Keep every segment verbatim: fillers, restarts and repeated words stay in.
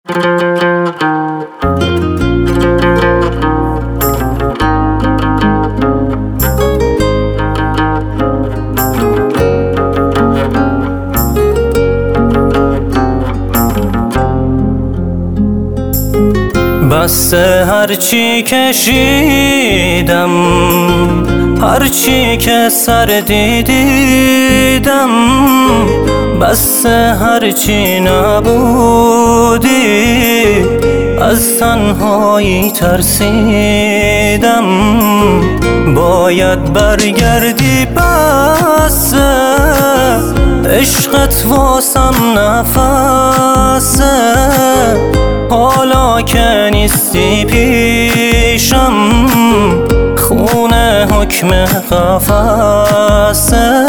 بس هرچی کشیدم، هرچی که سر دیدم، بس هرچی نبودی، از تنهایی ترسیدم. باید برگردی، بس عشقت واسم نفسه، حالا که نیستی پیشم، خونه حکم قفسه.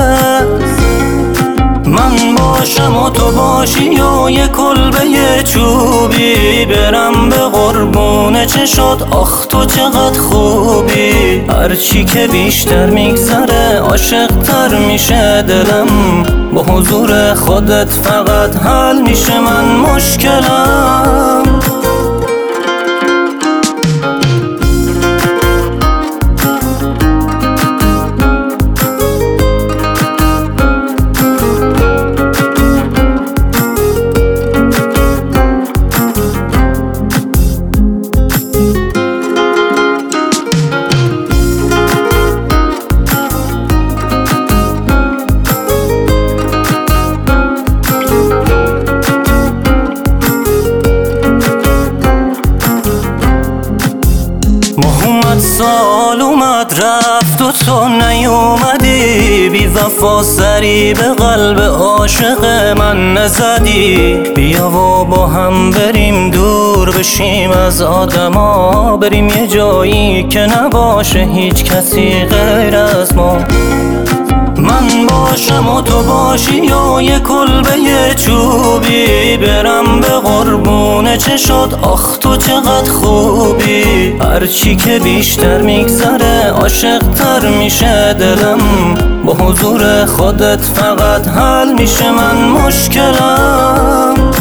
من باشم و تو باشی یا یه کلبه چوبی، برم به قربون چشات، آخ تو چقدر خوبی. هرچی که بیشتر میگذره عاشق تر میشه دلم، با حضور خودت فقط حل میشه من مشکلم. سال اومد رفت و تو نیومدی، بی وفا سری به قلب عاشق من نزدی. بیا و با هم بریم دور بشیم از آدما، بریم یه جایی که نباشه هیچ کسی غیر از ما. من باشم و تو باشی یا یه کلبه چوبی، برم به قربون چشات، آخ تو چقدر خوبی. هرچی که بیشتر میگذره عاشق تر میشه دلم، با حضور خودت فقط حل میشه من مشکلم.